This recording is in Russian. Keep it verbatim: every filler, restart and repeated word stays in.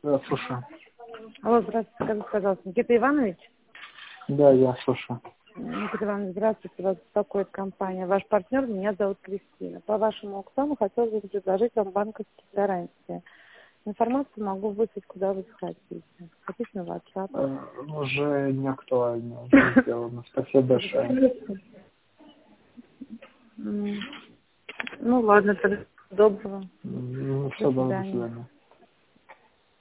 Да, слушаю. Алло, здравствуйте, скажите, пожалуйста, Никита Иванович? Да, я слушаю. Никита Иванович, здравствуйте, вас беспокоит компания. Ваш партнер, меня зовут Кристина. По вашему аукциону хотелось бы предложить вам банковские гарантии. Информацию могу выслать, куда вы хотите. Хотите на WhatsApp? Э, уже не актуально, уже сделано. Спасибо большое. Ну ладно, тогда доброго. Ну, До все, до свидания. свидания.